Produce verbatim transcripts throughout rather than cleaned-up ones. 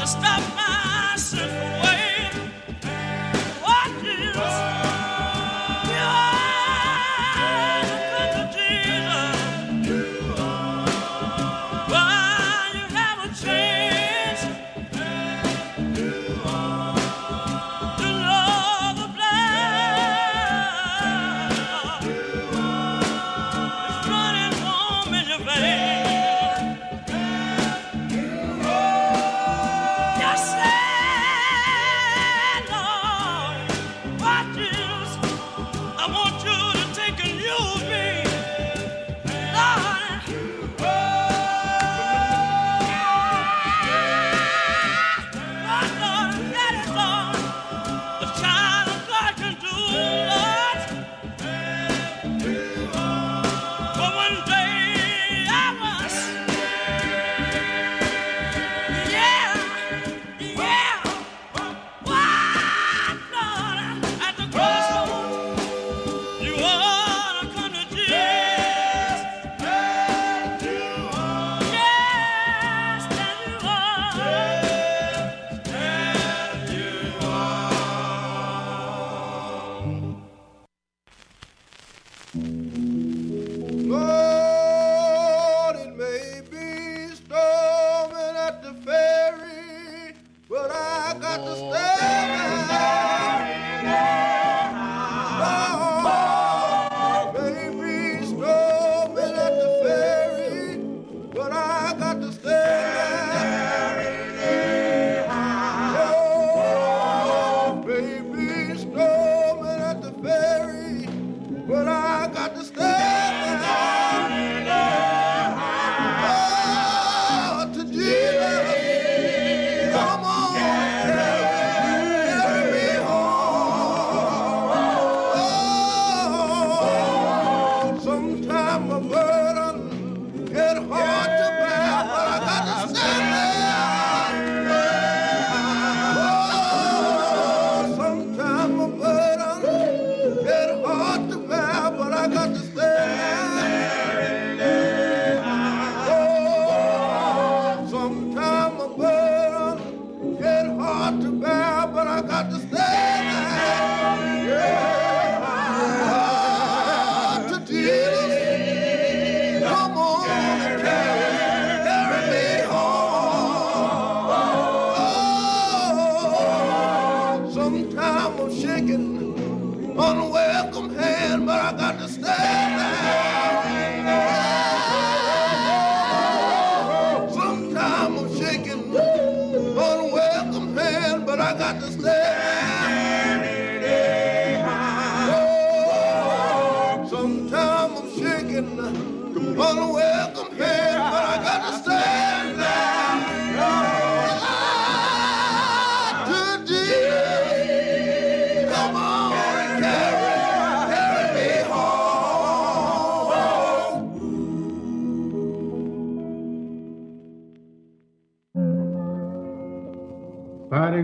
Patty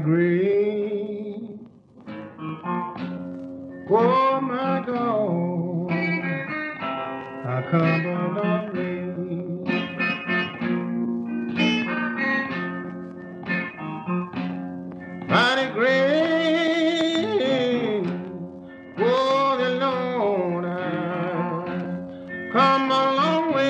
Green, oh my God, I come along rain. Patty Green, oh the Lord, I come a long way.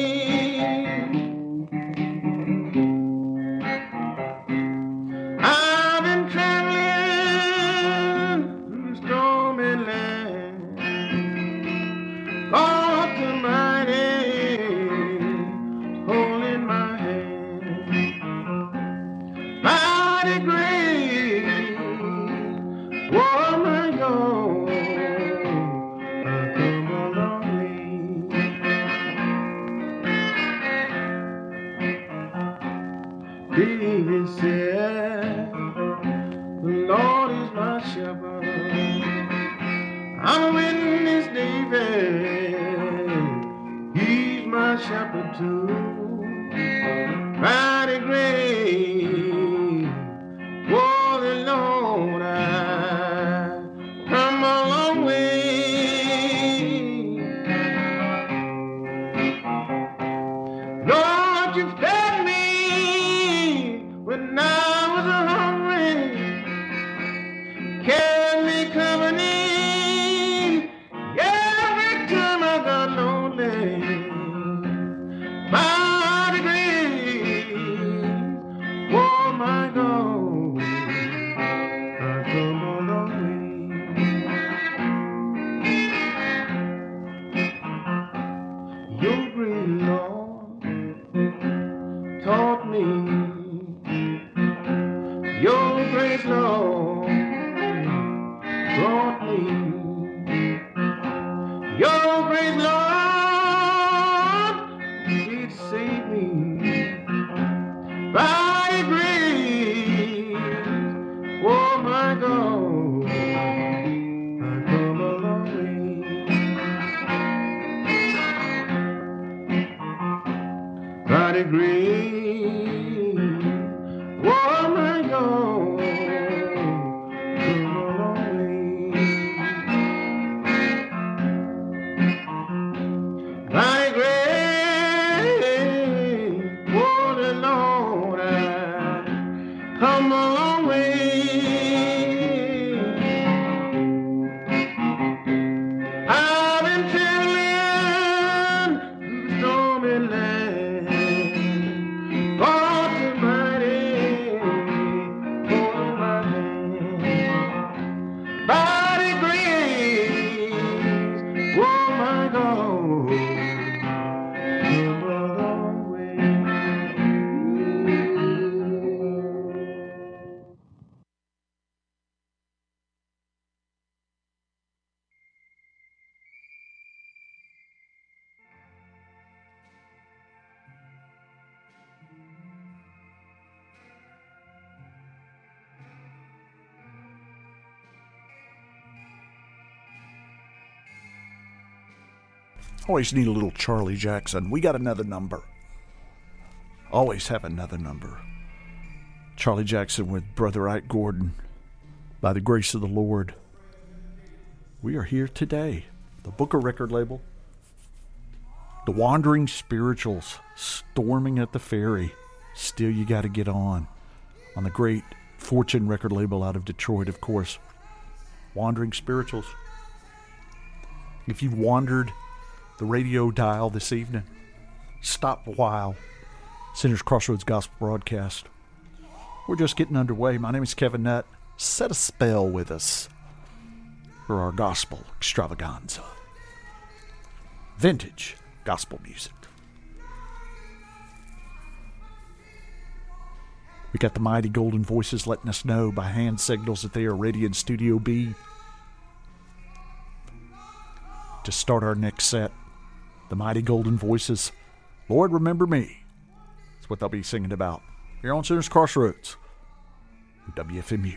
David said, the Lord is my shepherd. I'm a witness, David, he's my shepherd too. Mighty great, oh the Lord, I come a long way. Lord, you fed me when I taught me your grace, Lord, brought me your grace, Lord, it saved me by grace. Oh my God, I come a long way by the grace. Oh my God, come a long way by grace. Oh the Lord, I come a long way. I've been chilling through stormy land. God's mighty holding my hand. By the grace, oh my God, come a long way. Always need a little Charlie Jackson. We got another number. Always have another number. Charlie Jackson with Brother Ike Gordon. By the grace of the Lord, we are here today. The Booker record label. The Wandering Spirituals. Storming at the Ferry. Still You Gotta Get On. On the great Fortune record label out of Detroit, of course. Wandering Spirituals. If you've wandered the radio dial this evening, stop a while. Sinners Crossroads Gospel Broadcast. We're just getting underway. My name is Kevin Nutt. Set a spell with us for our gospel extravaganza. Vintage gospel music. We got the Mighty Golden Voices letting us know by hand signals that they are ready in Studio B to start our next set. The Mighty Golden Voices, Lord Remember Me. That's what they'll be singing about here on Sinners Crossroads, W F M U.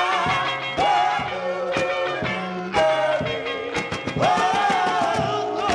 Oh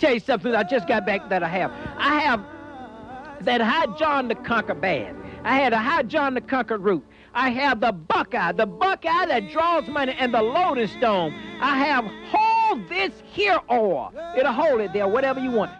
tell you something I just got back that I have. I have that High John the Conqueror band. I had a High John the Conqueror root. I have the Buckeye, the Buckeye that draws money, and the Loading Stone. I have hold this here oil. It'll hold it there, whatever you want.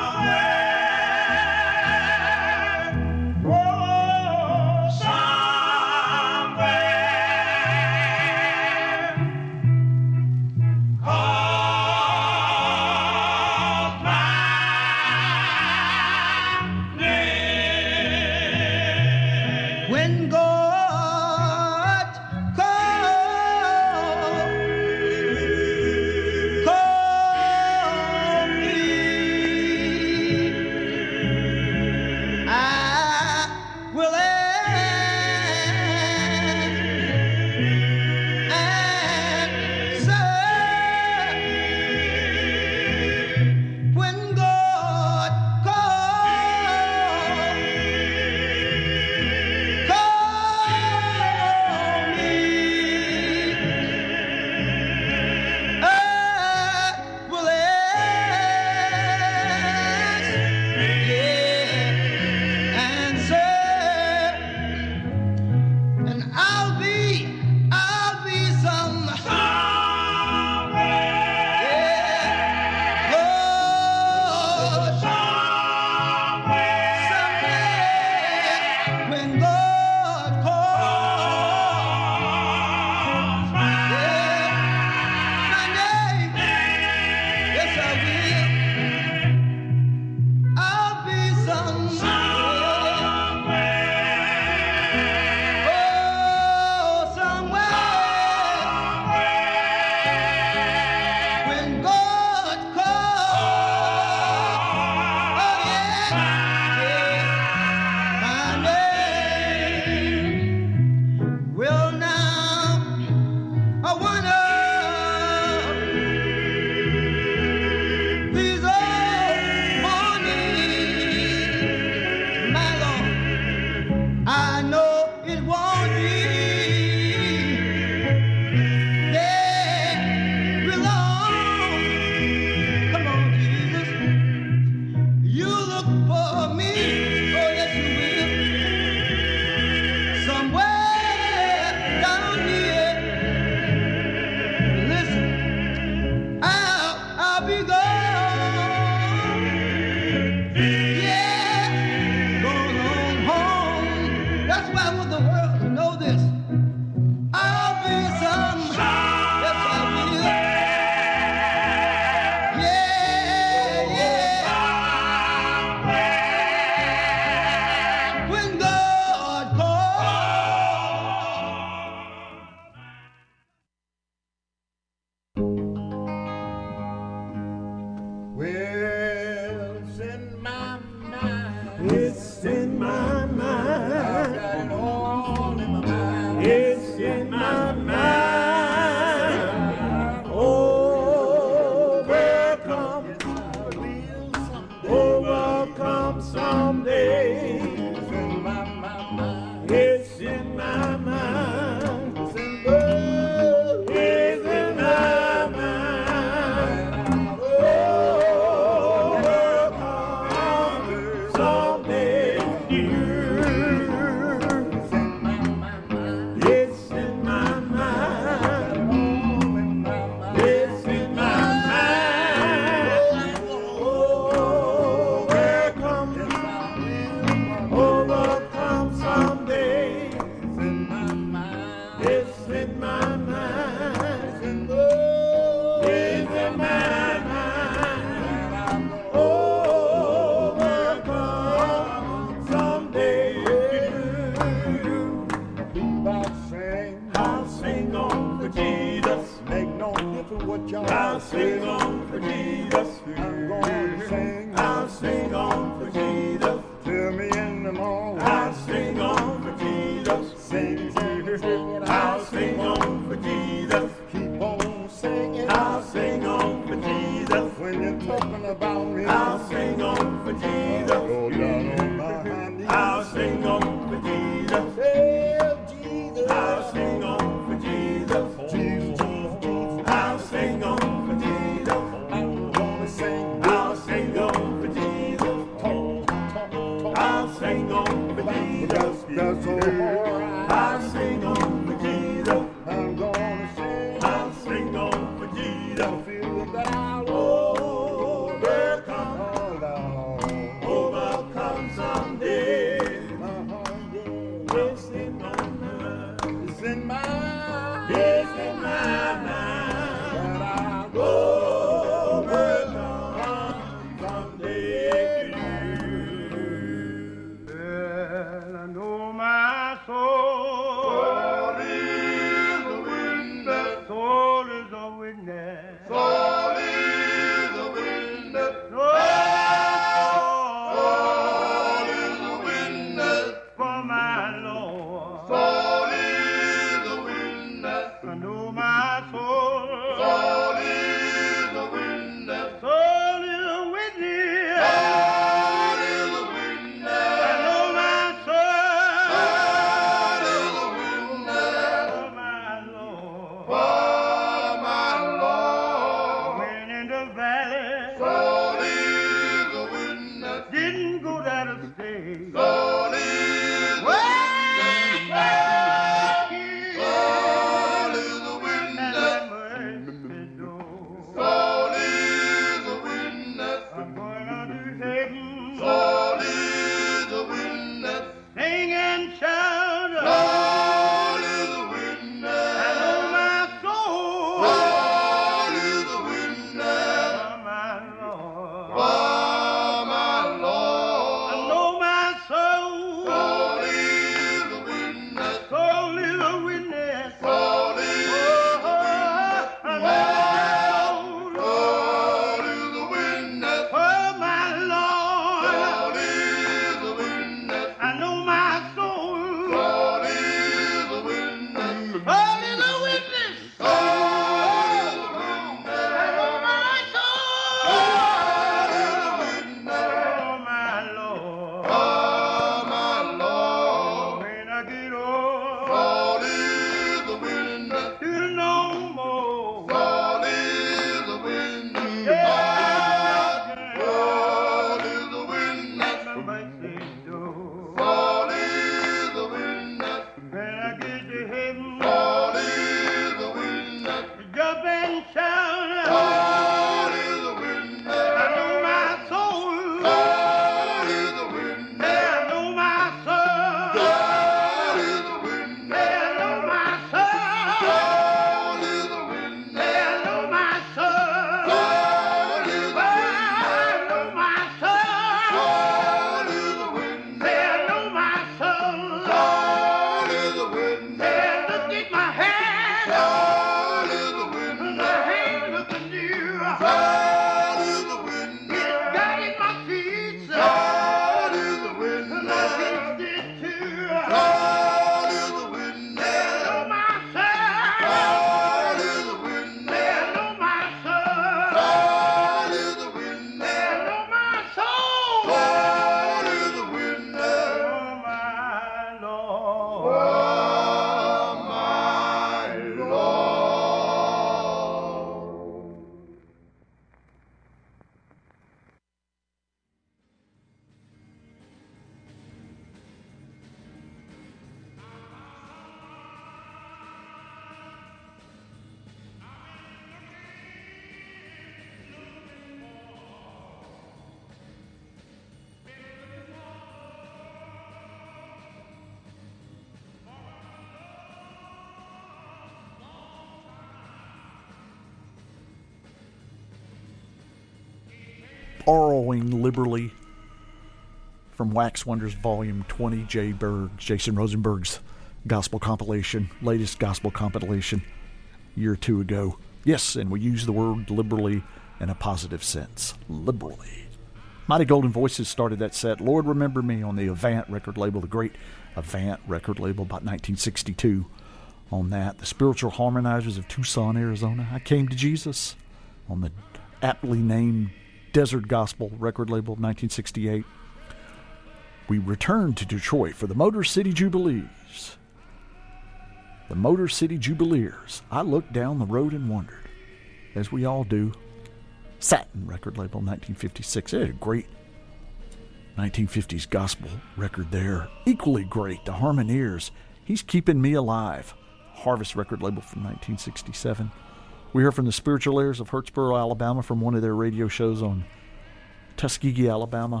borrowing liberally from Wax Wonders Volume twenty, Jay Berg, Jason Rosenberg's gospel compilation, latest gospel compilation, a year or two ago. Yes, and we use the word liberally in a positive sense. Liberally. Mighty Golden Voices started that set. Lord Remember Me on the Avant record label, the great Avant record label, about nineteen sixty-two on that. The Spiritual Harmonizers of Tucson, Arizona. I Came to Jesus on the aptly named Desert Gospel record label, nineteen sixty-eight. We returned to Detroit for the Motor City Jubilees. The Motor City Jubileers. I looked down the road and wondered, as we all do. Satin record label, nineteen fifty-six. They had a great nineteen fifties gospel record there. Equally great, the Harmoniers. He's Keeping Me Alive. Harvest record label from nineteen sixty-seven. We heard from the Spiritual Heirs of Hurtsboro, Alabama, from one of their radio shows on Tuskegee, Alabama.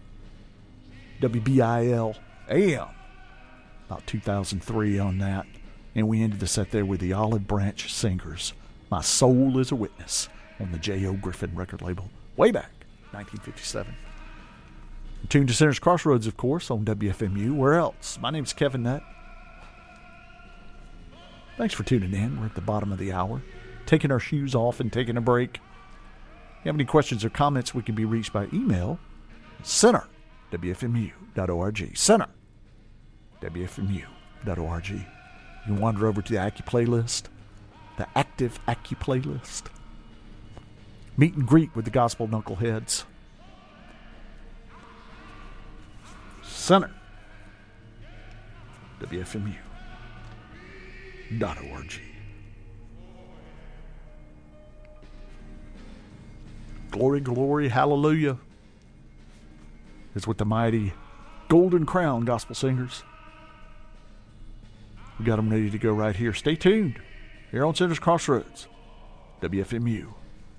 W B I L A M. About two thousand three on that. And we ended the set there with the Olive Branch Singers. My Soul is a Witness on the J O Griffin record label. Way back, nineteen fifty-seven. Tuned to Sinner's Crossroads, of course, on W F M U. Where else? My name's Kevin Nutt. Thanks for tuning in. We're at the bottom of the hour. Taking our shoes off and taking a break. If you have any questions or comments, we can be reached by email. Center. W F M U dot org. Center. W F M U dot org. You can wander over to the Accu playlist. The active Accu playlist. Meet and greet with the Gospel Knuckleheads. Center. W F M U dot org. Glory, glory, hallelujah. It's with the mighty Golden Crown Gospel Singers. We got them ready to go right here. Stay tuned. Here on Sinner's Crossroads, W F M U.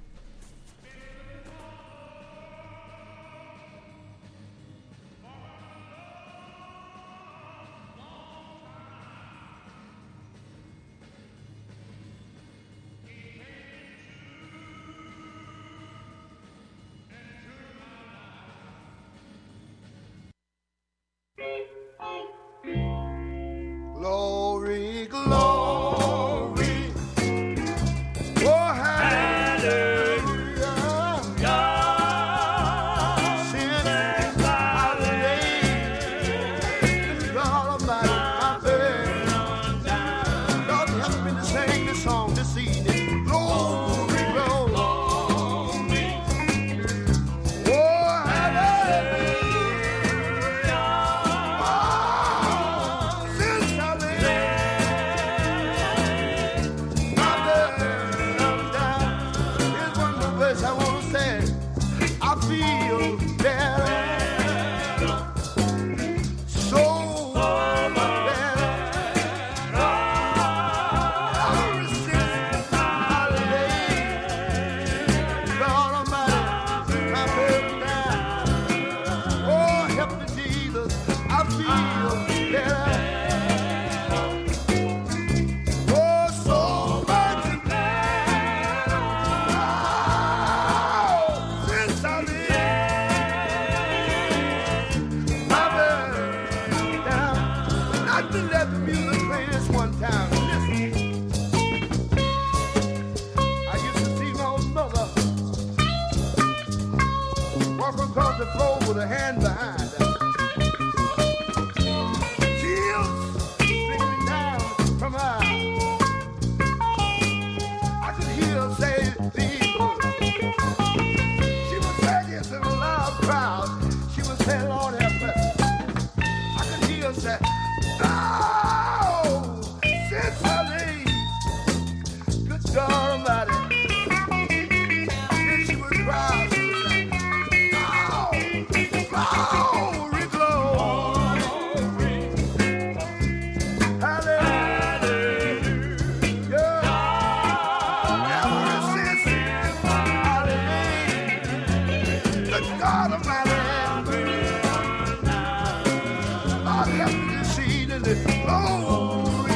Glory, glory. Oh, hallelujah. Since I laid God Almighty my bed, Lord, help me to sing this song this evening. Glory, glory. Oh, hallelujah. With a hand behind her. Tears streaming down from her eyes. I could hear her say these words. She was saying this in a loud crowd. She was saying, Lord have mercy. I could hear her say, oh, since I leave, good God Almighty. Then she would cry. Glory, glory, hallelujah, ever since I laid the God of my land, Lord help me to see the glory,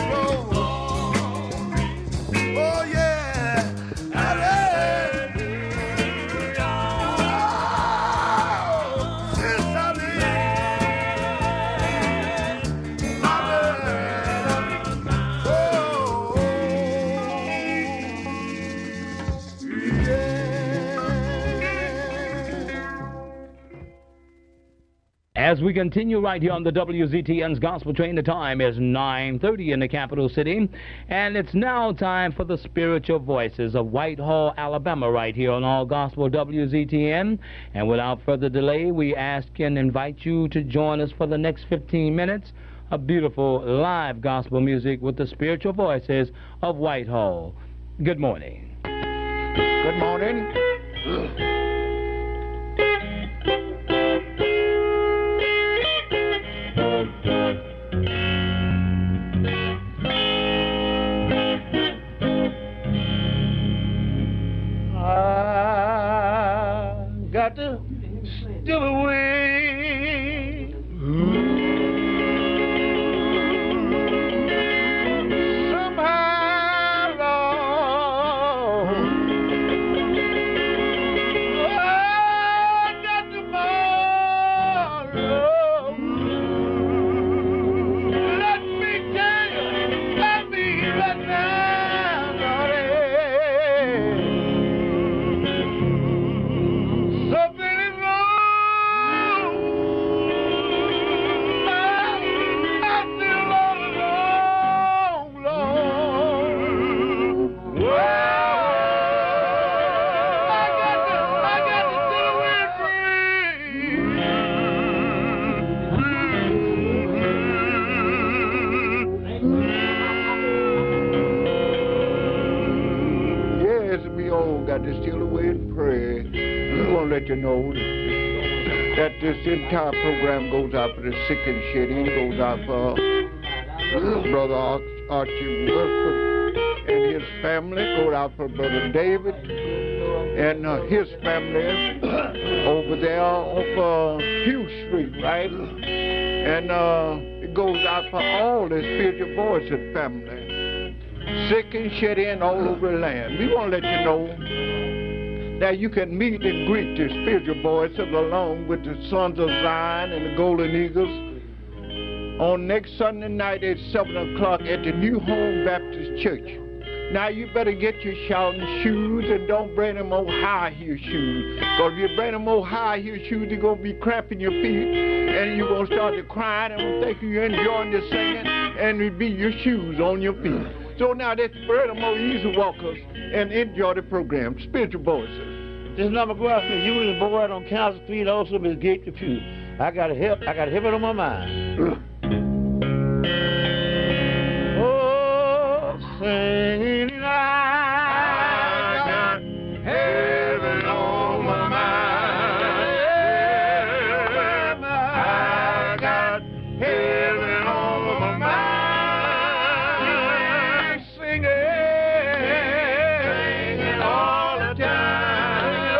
glory, oh yeah, hallelujah. As we continue right here on the W Z T N's Gospel Train, the time is nine thirty in the capital city, and it's now time for the Spiritual Voices of Whitehall, Alabama, right here on All Gospel W Z T N. And without further delay, we ask and invite you to join us for the next fifteen minutes of beautiful live gospel music with the Spiritual Voices of Whitehall. Good morning. Good morning. I got to steal away. Somehow, Lord, I got tomorrow. Let me tell you, let me right now, Lord. Something is wrong. I, I feel all alone, Lord. Well, I got to, I got to do it free. Yes, we all got to steal away and pray. We want to let you know that this entire program goes out for the sick and shut-in, goes out for Brother Ar- Archie Wilford and his family, goes out for Brother David and uh, his family over there off uh, Hugh Street, right? And uh, it goes out for all the Spiritual Voices family, sick and shut in all over the land. We want to let you know that you can meet and greet the Spiritual Voices along with the Sons of Zion and the Golden Eagles on next Sunday night at seven o'clock at the New Home Baptist Church. Now you better get your shouting shoes and don't bring them old high heel shoes. Because if you bring them old high heel shoes, they're going to be cramping your feet and you're going to start to cry and think you're enjoying the singing and it'll be your shoes on your feet. So now let's bring them more easy walkers and enjoy the program, Spiritual Voices. This number go out to you and the boy out on Council Street, also Miss Gate the Pew. I got to help, I got to help it on my mind. Oh, singing I got heaven on my mind. I got heaven on my mind. Singing, singing all the time.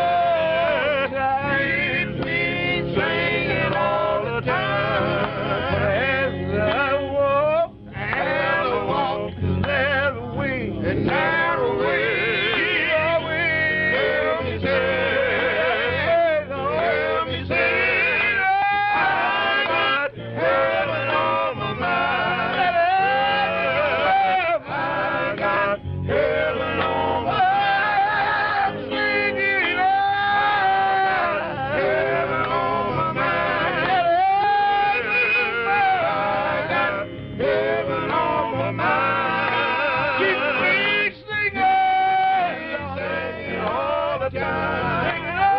Oh, singing all the time. As I walk, as I walk, there's a way, and narrow way, a way. Help me say, help me say, I got heaven on my mind. I got heaven on my mind. Singing, I got heaven on my mind. I got heaven on my mind. Keep me singing, singing all the time.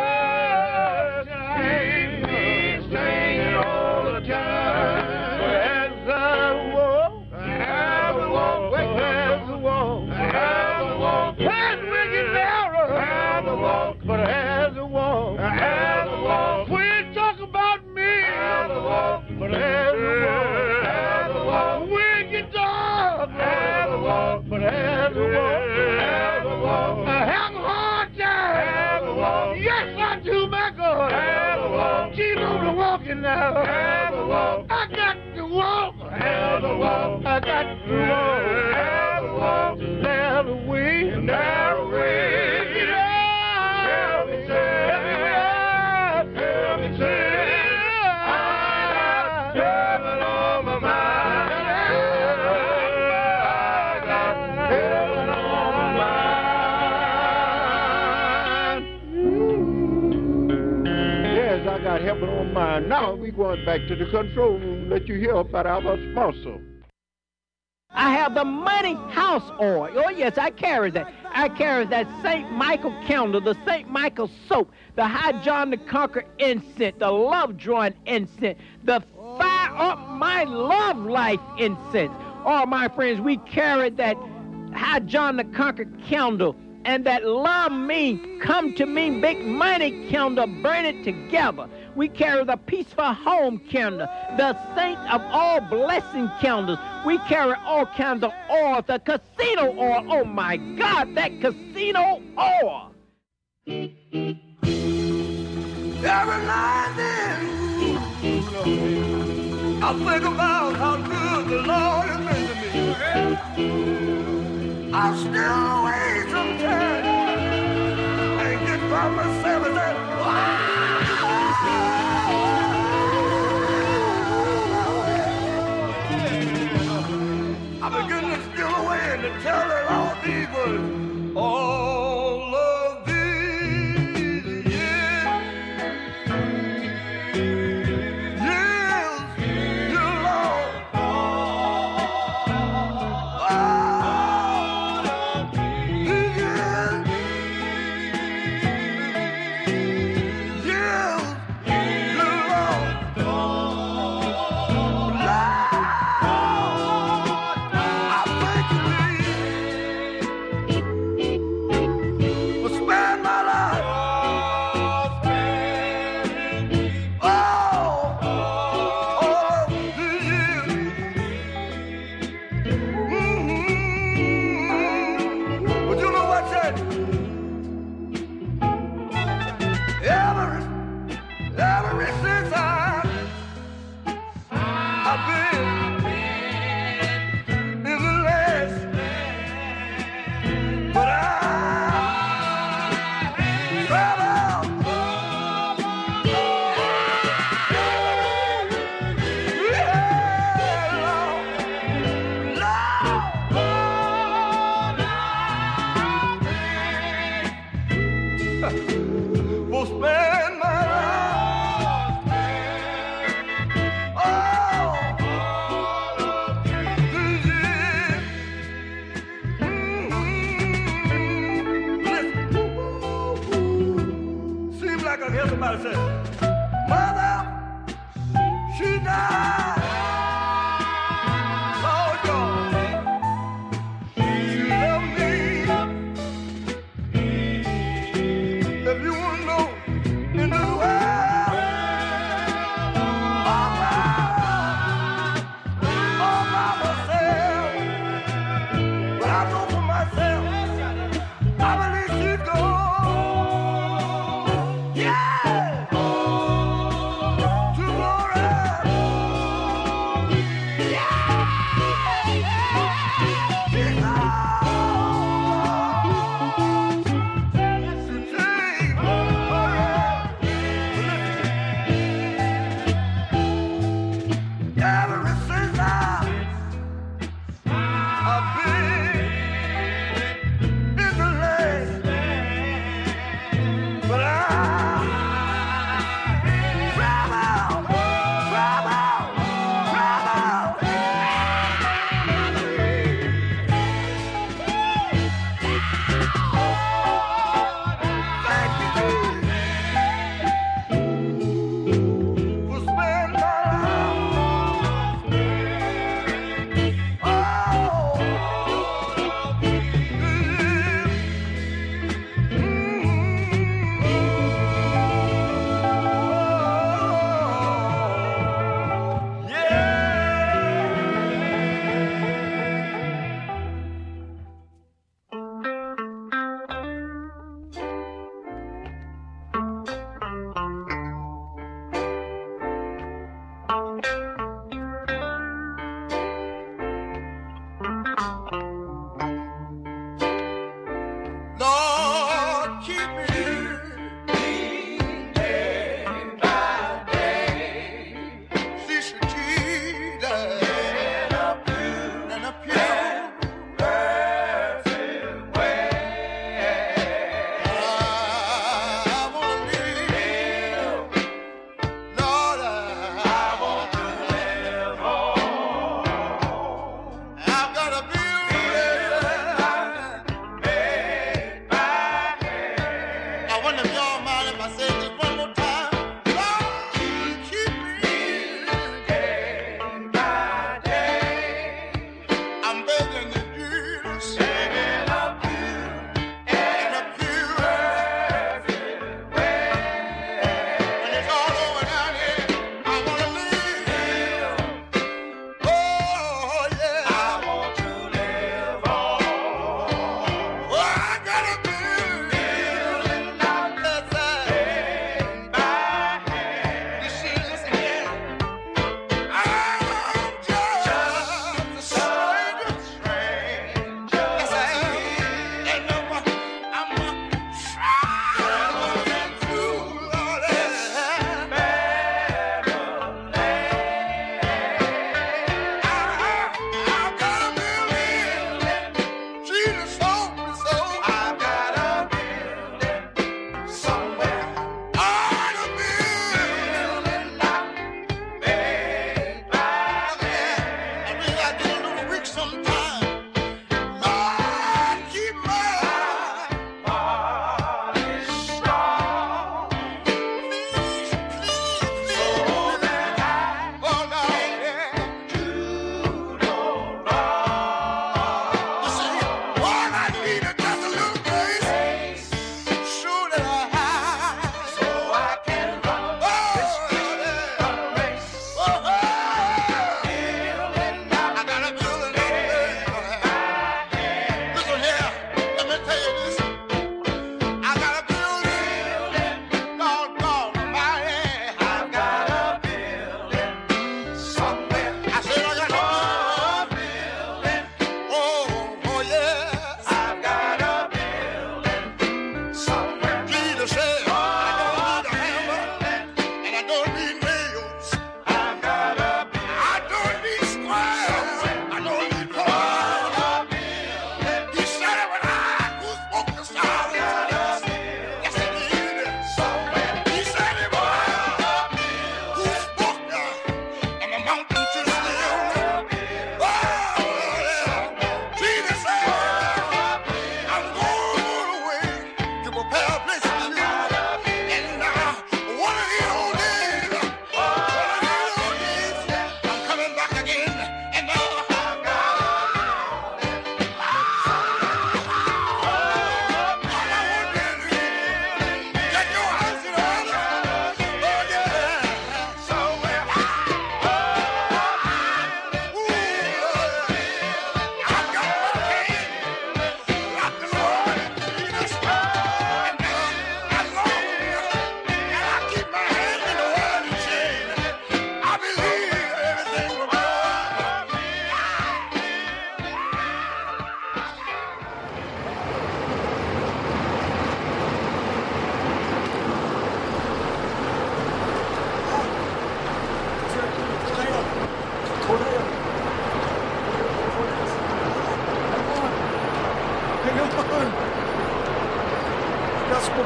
Keep me singing all the time. As I walk, as I walk, as I walk, as I walk, as we get narrow, as I walk, but as I walk, as I walk, we talk about me, as I walk, but as I walk, as I walk, we get dark, as I walk, but as I walk, as I walk, I have a hard time, as I walk, yes I do, my God, as I walk, keep on walking now, as I walk, I got to walk, as I walk, I got to walk, as I walk, narrow way, narrow way, help me say, help me say, I got heaven on my mind, I got heaven on my mind. Yes, I got heaven on mine. Now we're going back to the control room. Let you hear about our sponsor. I have the Money House oil. Oh, yes, I carry that. I carry that Saint Michael candle, the Saint Michael soap, the High John the Conqueror incense, the Love Drawing incense, the Fire Up My Love Life incense. Oh, my friends, we carry that High John the Conqueror candle and that Love Me, Come to Me Big Money candle, burn it together. We carry the Peaceful Home candle, the Saint of All Blessing candles. We carry all kinds of oil, the casino oil. Oh my God, that casino oil. Every night and then, I think about how good the Lord has been to me. I still wait some time and get by myself and say, wow. I begin to steal away and to tell her all these words. All of these years, years, you Lord. All of these years, years, you Lord. Will spend my life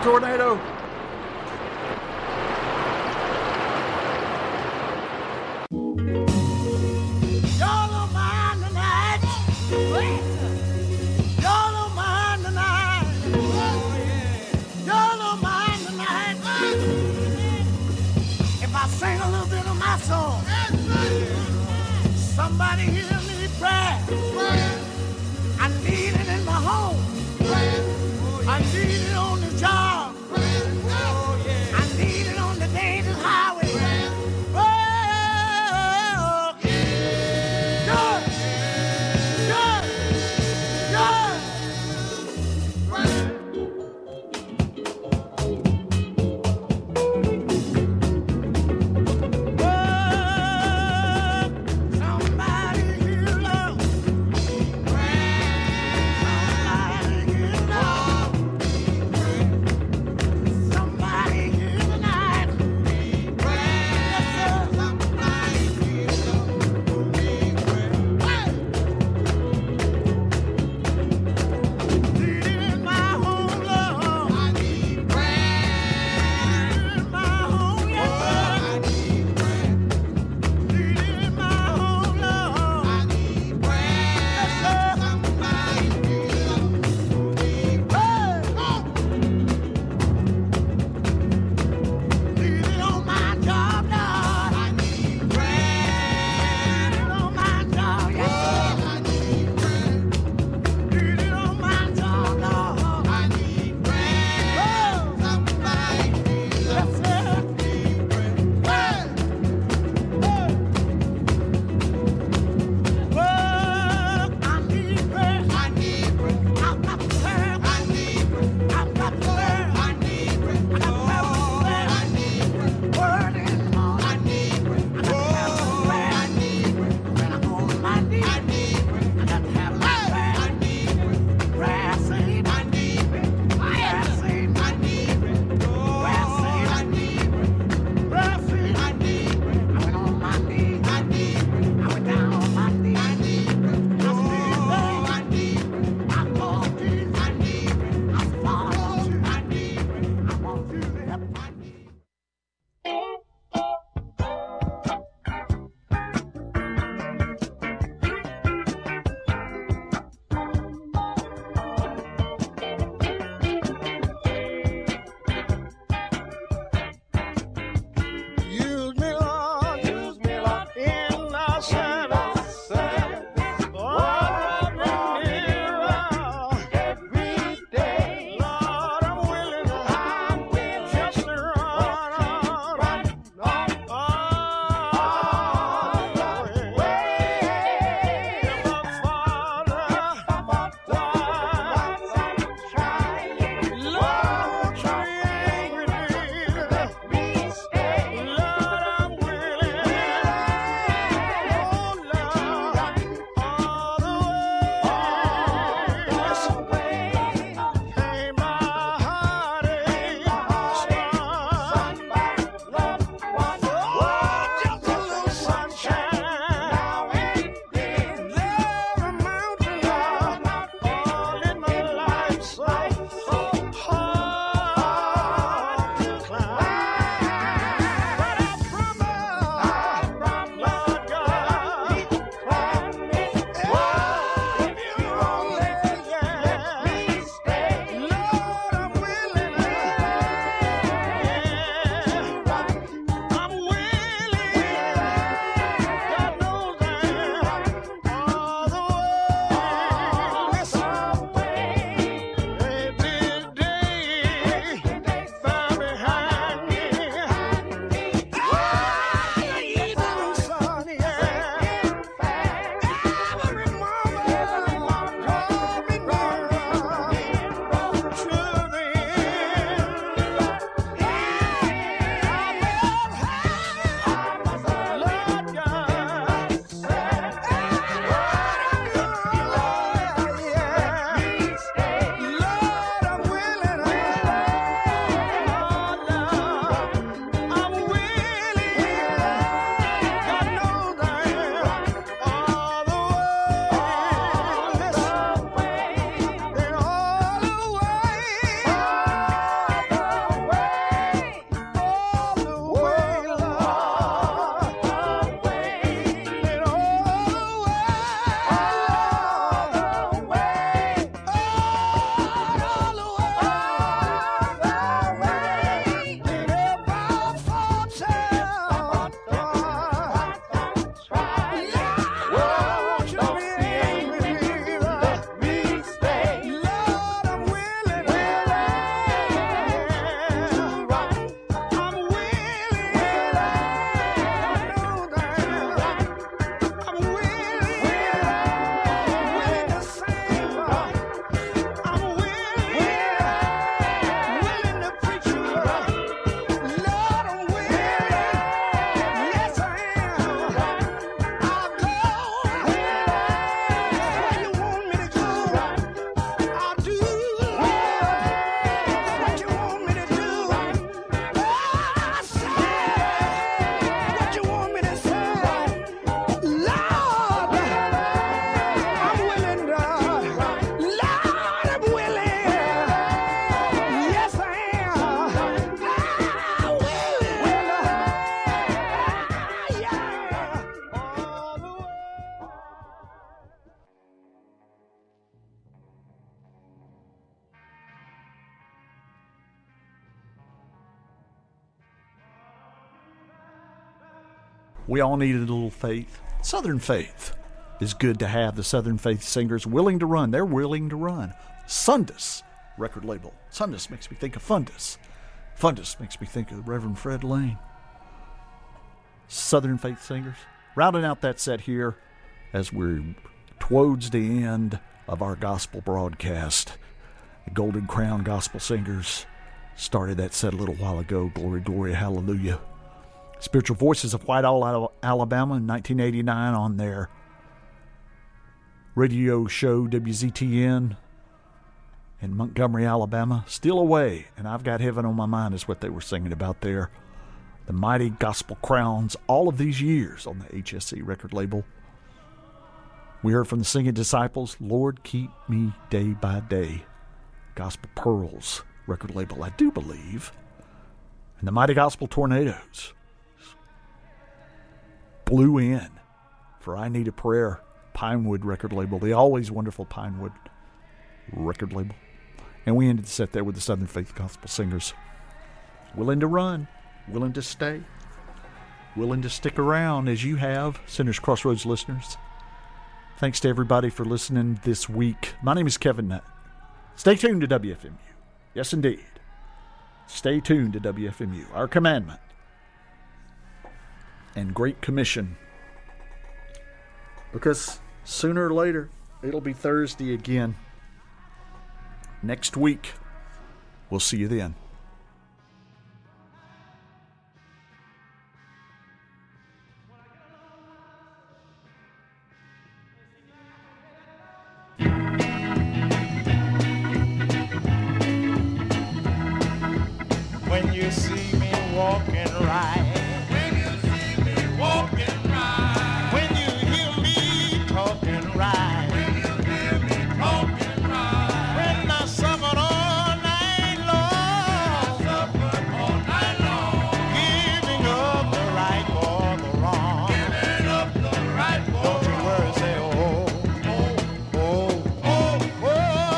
tornado. Y'all don't mind tonight. Y'all don't mind tonight. Y'all don't mind tonight. If I sing a little bit of my song, somebody hear me pray. I need it in my home. I need it on the job. I need it on the dangerous highway. Oh, good, good, good. Oh, somebody hear love. Somebody hear love. We all need a little faith. Southern faith is good to have. The Southern Faith Singers willing to run. They're willing to run. Sundus record label. Sundus makes me think of Fundus. Fundus makes me think of Reverend Fred Lane. Southern Faith Singers. Rounding out that set here as we're towards the end of our gospel broadcast. The Golden Crown Gospel Singers started that set a little while ago. Glory, glory, hallelujah. Spiritual Voices of Whitehall, Alabama in nineteen eighty-nine on their radio show W Z T N in Montgomery, Alabama. Still away, and I've got heaven on my mind is what they were singing about there. The Mighty Gospel Crowns, all of these years on the H S C record label. We heard from the Singing Disciples, Lord, Keep Me Day by Day. Gospel Pearls record label, I do believe. And the Mighty Gospel Tornadoes blew in for I Need a Prayer, Pinewood record label, the always wonderful Pinewood record label. And we ended the set there with the Southern Faith Gospel Singers. Willing to run, willing to stay, willing to stick around as you have, Sinners Crossroads listeners. Thanks to everybody for listening this week. My name is Kevin Nutt. Stay tuned to W F M U. Yes, indeed. Stay tuned to W F M U. Our commandment and Great Commission. Because sooner or later, it'll be Thursday again. Next week, we'll see you then. When you see me walking right, when you see me walking right, when you hear me talking right, when you hear me talking right, when I suffered all night long, suffered all night long, giving up the right for the wrong, giving up the right for don't you worry, say oh, oh, oh, oh, oh,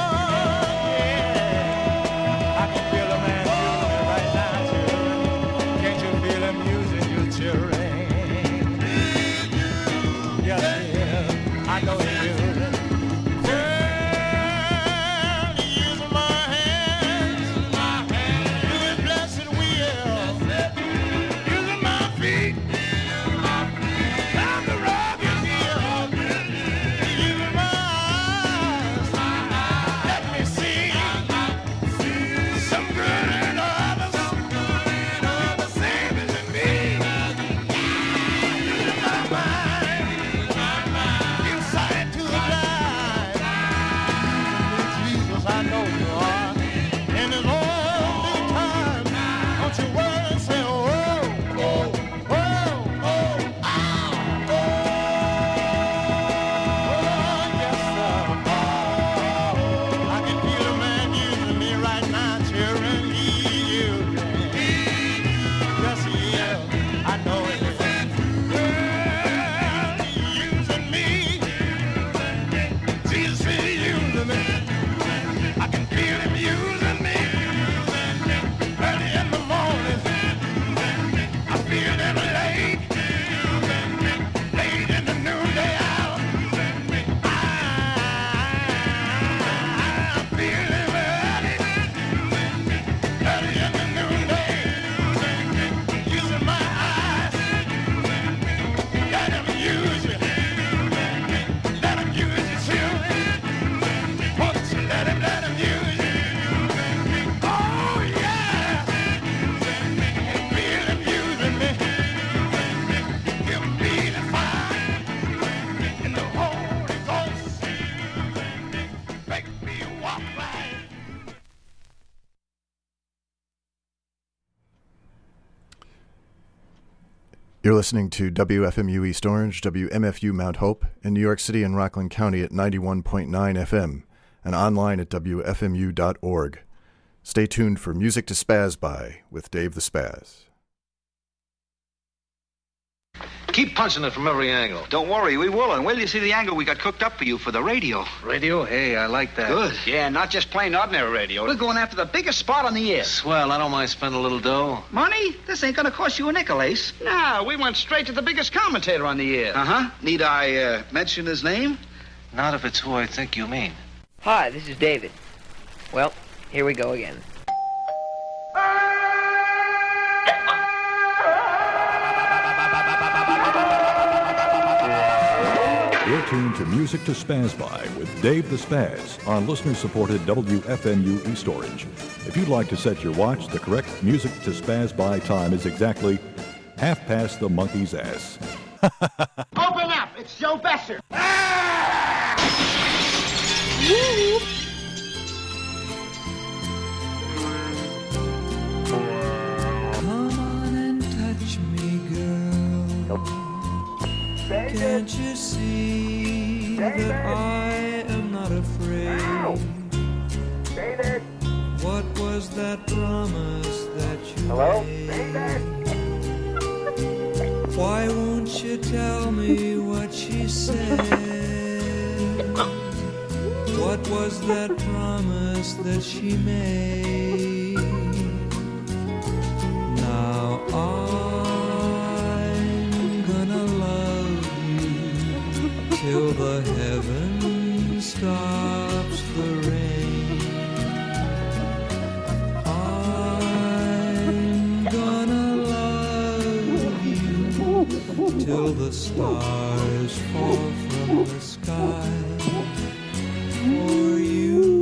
yeah. I can feel a man feeling right now. Can't you feel him using your children? Yes, yeah, I know he will. Girl, use my hands, my hands, do his blessed will. Use my feet, down the rugged hill. Use my eyes, let me see some good in others, the same as in me. Use my mind, insight to the blind. Jesus, I know you are. In his own due time, don't you worry and say, oh, oh, oh, oh, oh, oh, yes, sir. I can feel a man using me right now, children. He using me. Yes, he is. I know it is. Girl, he using me. Jesus is using me. I can feel him using me. Early in the morning, I feel him late. Late in the noonday hour, I feel him early. Early in the noonday, using my eyes. Let him use me. Let him use his children. Won't you let him, let him use you? Oh, yeah. And feel him using me. Give me the fire and the Holy Ghost. Make me walk right. You're listening to W F M U East Orange, W M F U Mount Hope, in New York City and Rockland County at ninety-one point nine F M, and online at W F M U dot org. Stay tuned for Music to Spaz By with Dave the Spaz. Keep punching it from every angle. Don't worry, we will. And wait till you see the angle we got cooked up for you for the radio. Radio? Hey, I like that. Good. Yeah, not just plain ordinary radio. We're going after the biggest spot on the air. Swell, I don't mind spending a little dough. Money? This ain't gonna cost you a nickel, Ace. No, we went straight to the biggest commentator on the air. Uh-huh. Need I uh, mention his name? Not if it's who I think you mean. Hi, this is David. Well, here we go again. You're tuned to Music to Spaz By with Dave the Spaz on listener-supported W F M U East Orange. If you'd like to set your watch, the correct Music to Spaz By time is exactly half past the monkey's ass. Open up! It's Joe Besser! Ah! Come on and touch me, girl. Can't you see David. that I am not afraid? David. What was that promise that you Hello? made? David. Why won't you tell me what she said? What was that promise that she made? Now I'm gonna love till the heaven stops the rain. I'm gonna love you till the stars fall from the sky for you.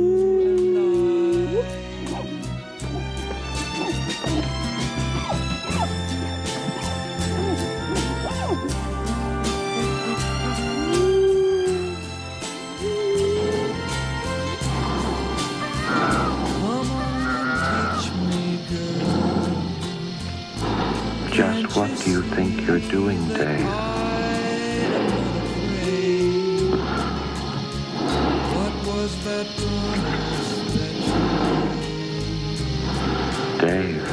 Just what do you think you're doing, Dave? Dave,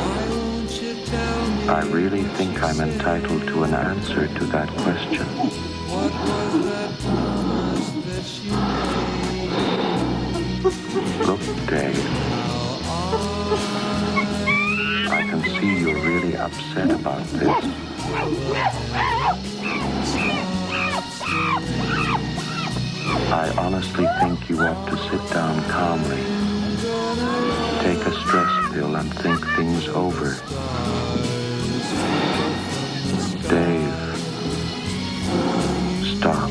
I really think I'm entitled to an answer to that question. Look, Dave, I can see you're really upset about this. I honestly think you ought to sit down calmly, take a stress pill and think things over. Dave, stop.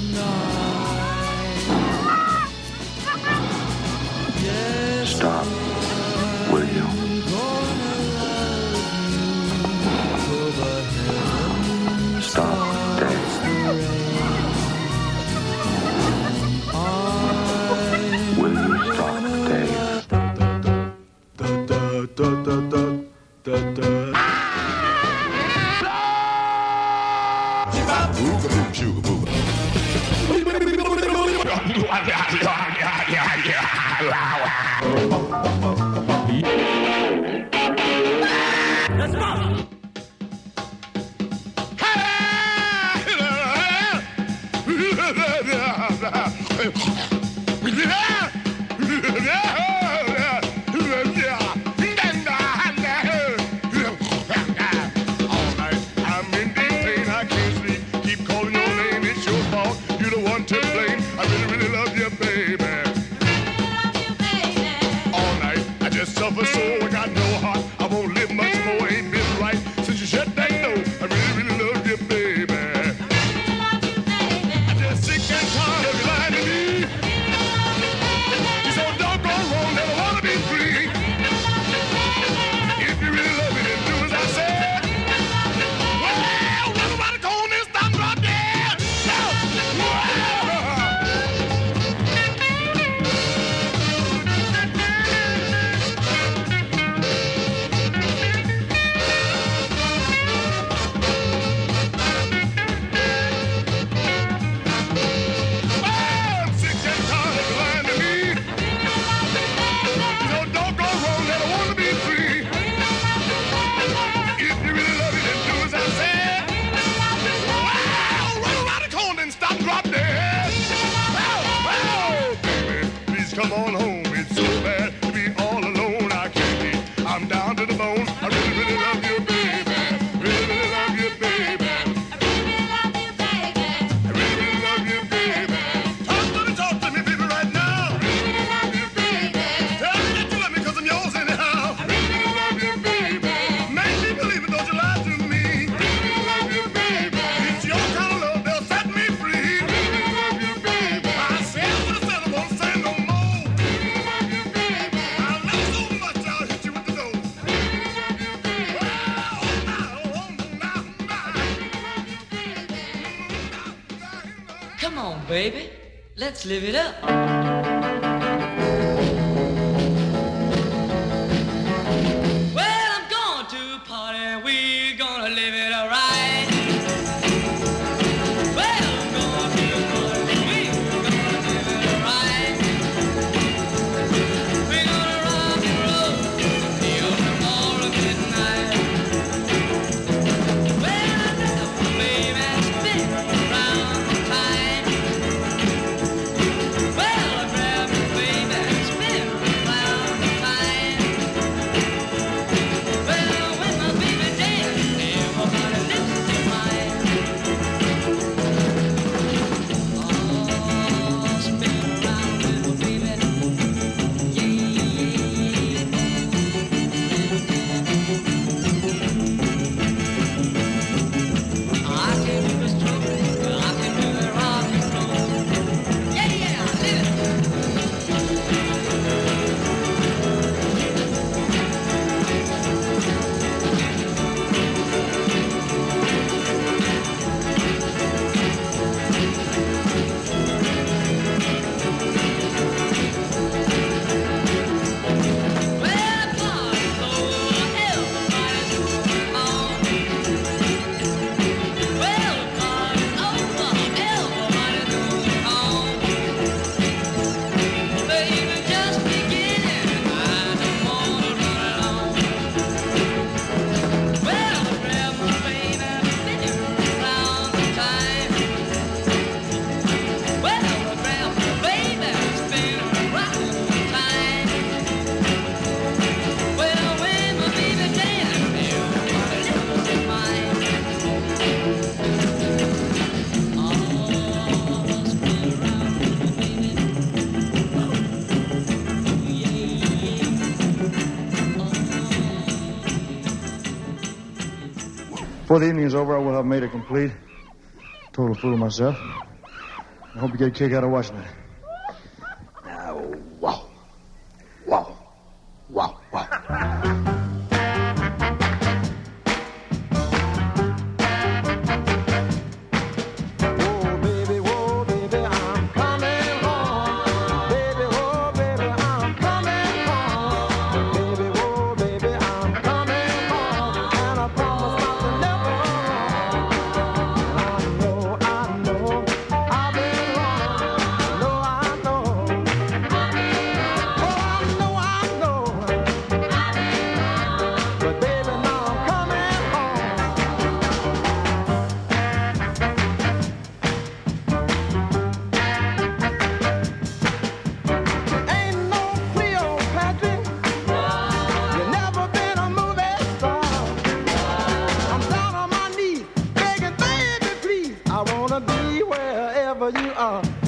Stop, will you? Stop, Dave. Will you stop, Dave? Da, da, da, da, da, da. Let's go! Suffer so I got no heart. I won't live much more. Ain't been right since you shut that door. I really, really love you, baby. I just sick and tired of you lying to me. Come on, baby, let's live it up. Well, I'm going to a party, we're gonna live it all right. Well, I'm going to a party, we're gonna live it all right. We're gonna rock and roll till tomorrow midnight. Well, I love my baby, spin around the time. Well, I grab my baby, spin around the time. Well, when my baby dances, everybody listen to mine. Oh, spin around with my baby, yeah, I can do the stroke, I can do the rock and roll. Yeah, yeah, I live it. Well, party's over, everybody's moving on. Well, party's over, everybody's moving on. Baby, just beginning, I don't wanna run along. Well, I grab my baby, spinning around the time. Well, I grab my baby, spinning around the time. Well, when my baby dances, everybody loses their mind. Oh, spin around with my baby. Oh, Before the evening is over, I will have made it complete. Total fool of myself. I hope you get a kick out of watching it. Now, wow. Wow. Wow, wow. Whoa, baby, whoa, baby, I'm coming home. Baby, whoa, baby, I'm coming home. Baby, whoa, baby, I'm coming home. And I promise not to never wrong. I know, I know, I've been wrong. No, I know. Oh, I know, I know. But baby, now I'm coming home. Ain't no Cleopatra. You never been a movie star. I'm down on my knees, begging, baby, please. I wanna be wherever you are.